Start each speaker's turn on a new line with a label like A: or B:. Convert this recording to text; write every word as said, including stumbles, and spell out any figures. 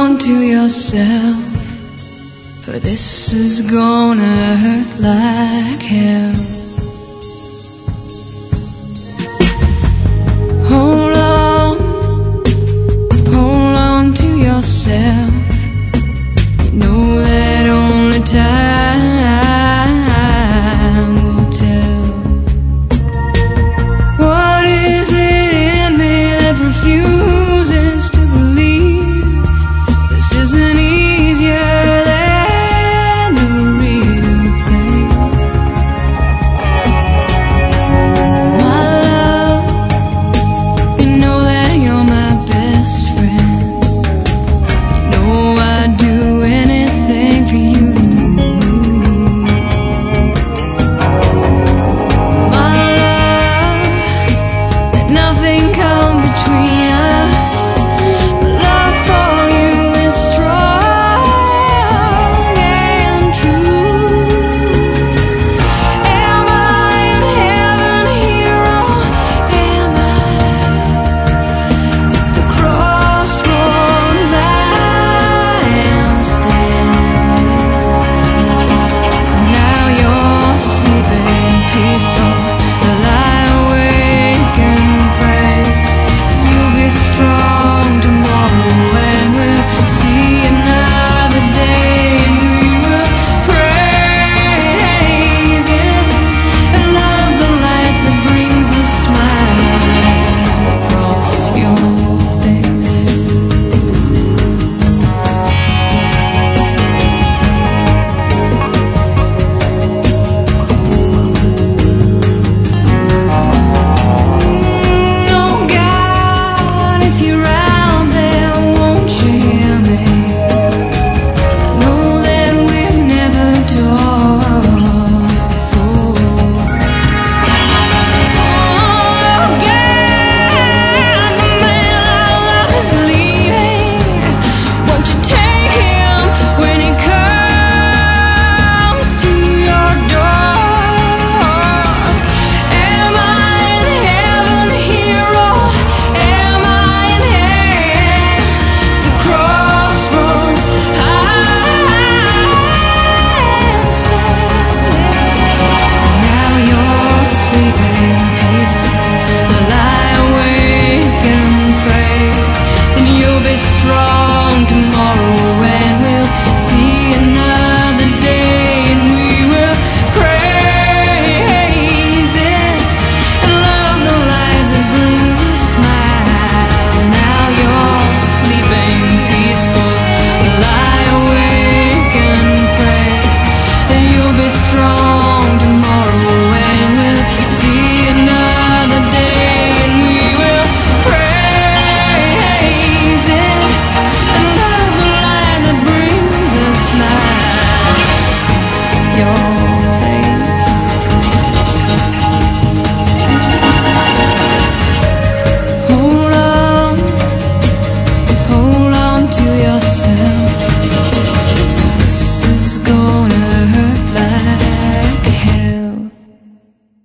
A: on to yourself, for this is gonna hurt like hell. Hold on, hold on to yourself. You know that only time will tell. What is it in me that refuses to believe this isn't easier than the real thing? My love, you know that you're my best friend. You know I'd do anything for you. My love, let nothing come between us. My love for you is strong and true. Am I in heaven here, or am I at the crossroads? I am standing. So now you're sleeping peaceful, I lie awake and pray you'll be strong tomorrow, and we'll see another day, and we will praise it and love the light that brings a smile across your face. Oh God, if you're out there, won't you hear me? I know that we've never talked before. Oh God, the man I love is leaving. Won't you take him when he comes to your door? Am I in heaven here, or am I in hell? The crossroads, I am standing. Now you're sleeping peaceful, I lie awake and pray, then you'll be strong tomorrow, and we'll see another day, and we will praise it and love the light that brings a smile. Now you're sleeping peaceful, lie awake and pray that you'll be strong tomorrow, and we'll see another day, and we will praise it and love the light that brings a smile across your face. Hold on, hold on to yourself. This is gonna